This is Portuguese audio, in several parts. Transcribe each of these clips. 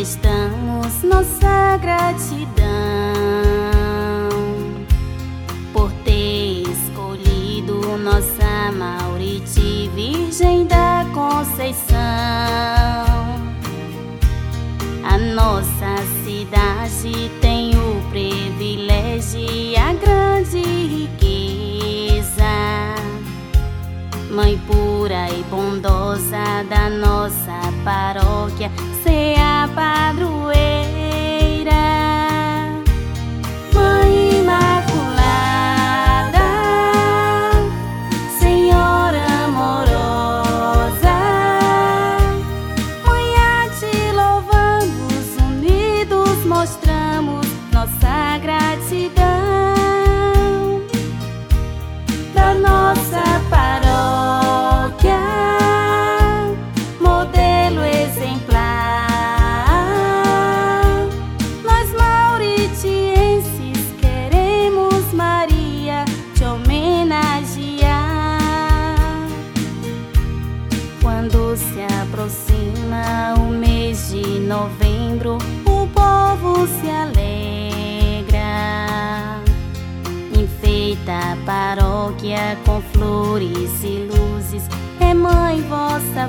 manifestamos nossa gratidão por ter escolhido nossa Mauriti, Virgem da Conceição. A nossa cidade tem o privilégio e a grande riqueza, Mãe pura e bondosa da nossa paróquia, ser a padroeira. Mãe Imaculada, Senhora amorosa, Mãe, a te louvamos, unidos mostramos nossa gratidão. Da nossa paróquia, modelo exemplar, nós mauritienses queremos, Maria, te homenagear. Quando se aproxima o mês de novembro, o povo se alegra, enfeita a paróquia com flores e luzes. É, Mãe, vossa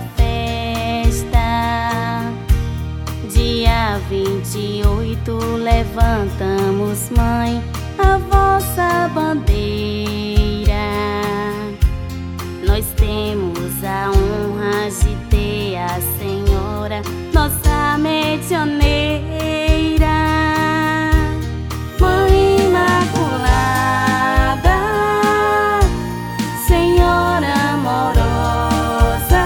festa. Dia 28 levantamos, Mãe, a vossa bandeira. Nós temos a honra de ter a Senhora, nossa medianeira. Mãe Imaculada, Senhora amorosa,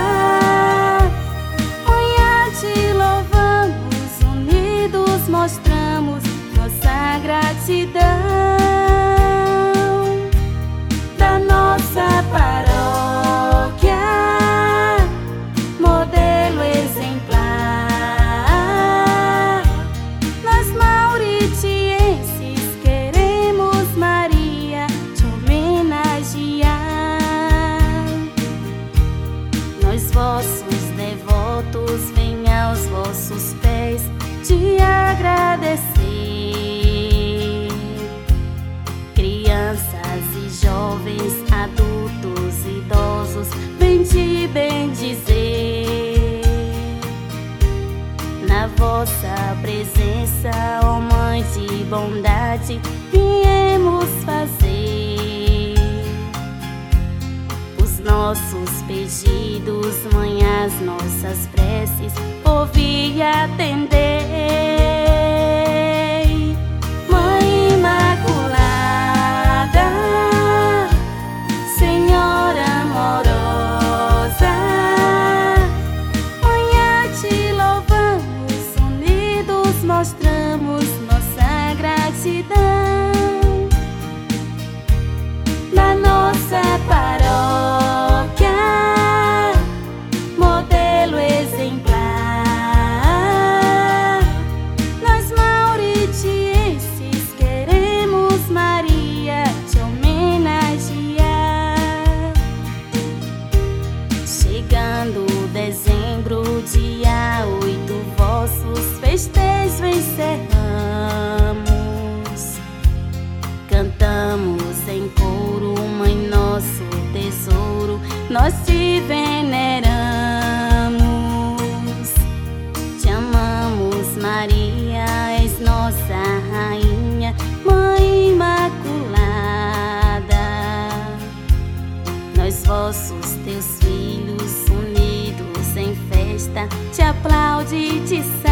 Mãe, a te louvamos, unidos mostramos nossa gratidão. Da nossa paróquia, modelo exemplar, nós mauritienses queremos, Maria, te homenagear. Nós, vossos devotos, vem aos vossos pés te agradecer. Crianças e jovens, adultos e idosos, vem te bendizer. Na vossa presença, ó Mãe de bondade, viemos fazer os nossos pedidos, Mãe, as nossas preces, ouvir e atender. Mãe Imaculada, Senhora amorosa, Mãe, a te louvamos, unidos mostramos nossa gratidão. Da nossa paróquia, modelo exemplar, nós mauritienses queremos, Maria, te homenagear. Chegando dezembro, dia 8, vossos festejos encerramos. Cantamos em coro, Mãe, nosso tesouro, nós te veneramos. Te amamos, Maria, és nossa rainha, Mãe Imaculada. Nós, vossos teus filhos, unidos em festa, te aplaude e te